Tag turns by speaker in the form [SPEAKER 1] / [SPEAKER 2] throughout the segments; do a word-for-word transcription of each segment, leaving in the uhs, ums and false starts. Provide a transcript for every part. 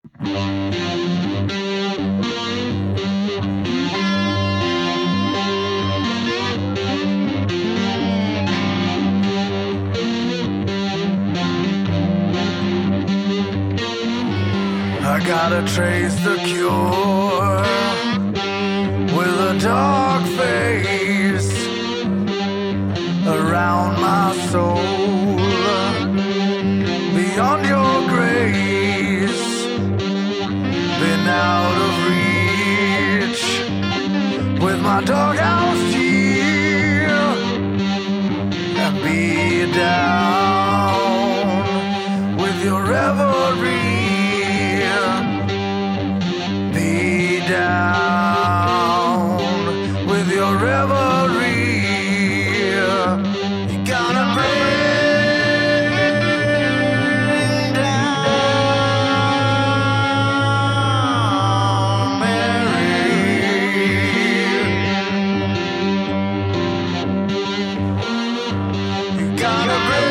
[SPEAKER 1] I gotta trace the cure with a dark face around my soul. Beyond your grace, been out of reach with my doghouse dear, and be down with your reverie. Be down with your reverie. You gotta bring down Mary. You gotta bring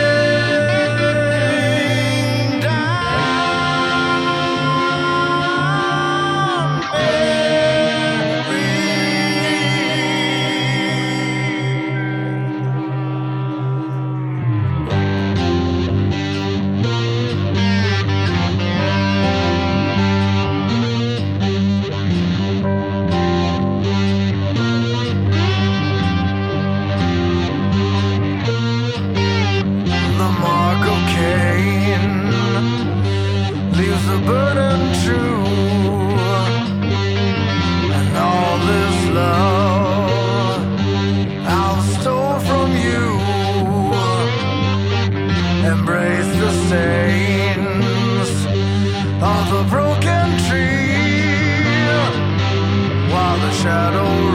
[SPEAKER 1] leaves the burden true, and all this love I'll stole from you. Embrace the stains of the broken tree while the shadow